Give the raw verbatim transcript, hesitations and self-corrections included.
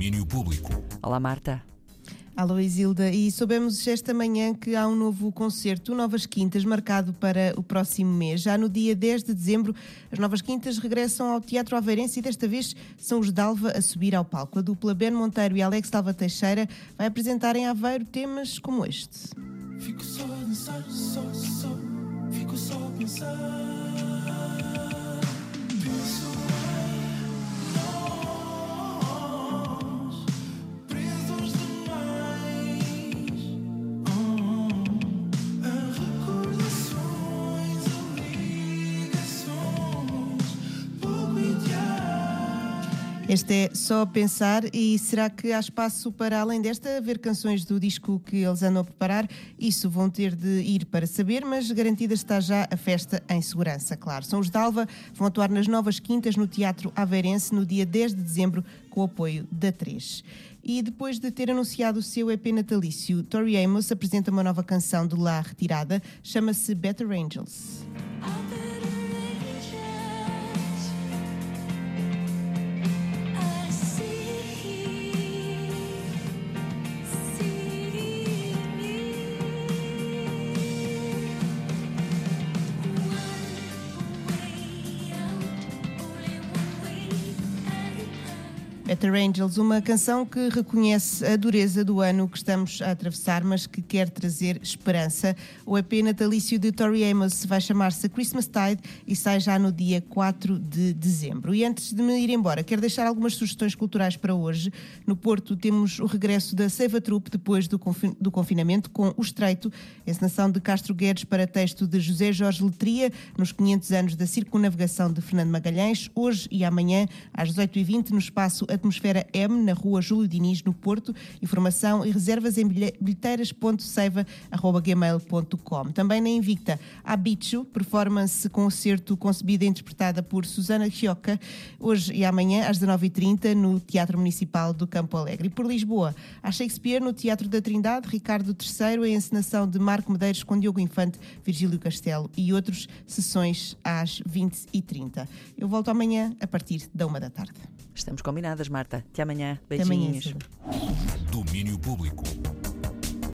Domínio Público. Olá, Marta. Alô, Isilda, e soubemos esta manhã que há um novo concerto, Novas Quintas, marcado para o próximo mês. Já no dia dez de dezembro, as Novas Quintas regressam ao Teatro Aveirense e desta vez são os Dalva a subir ao palco. A dupla Ben Monteiro e Alex Dalva Teixeira vai apresentar em Aveiro temas como este. Fico só a dançar, só, só, fico só a pensar. Penso Este é Só Pensar, e será que há espaço para, além desta, haver canções do disco que eles andam a preparar? Isso vão ter de ir para saber, mas garantida está já a festa em segurança, claro. São os Dalva, vão atuar nas Novas Quintas no Teatro Aveirense no dia dez de dezembro com o apoio da três. E depois de ter anunciado o seu E P natalício, Tori Amos apresenta uma nova canção de lá retirada, chama-se Better Angels. Better Angels, uma canção que reconhece a dureza do ano que estamos a atravessar, mas que quer trazer esperança. O E P natalício de Tori Amos vai chamar-se Christmas Tide e sai já no dia quatro de dezembro. E antes de me ir embora, quero deixar algumas sugestões culturais para hoje. No Porto temos o regresso da Seiva Troupe depois do, confin- do confinamento, com O Estreito, encenação de Castro Guedes para texto de José Jorge Letria, nos quinhentos anos da circunnavegação de Fernando Magalhães, hoje e amanhã, às dezoito e vinte, no espaço Atmosfera M, na rua Júlio Diniz, no Porto. Informação e reservas em bilheteiras ponto seiva arroba gmail ponto com. Também na Invicta, há Bicho, performance concerto concebida e interpretada por Susana Chioca, hoje e amanhã, às dezanove e trinta, no Teatro Municipal do Campo Alegre. E por Lisboa, há Shakespeare, no Teatro da Trindade, Ricardo terceiro, a encenação de Marco Medeiros com Diogo Infante, Virgílio Castelo e outros, sessões às vinte e trinta. Eu volto amanhã, a partir da uma da tarde. Estamos combinadas, Marta. Até amanhã. Até amanhã, Beijinhos. Silvia. Domínio Público.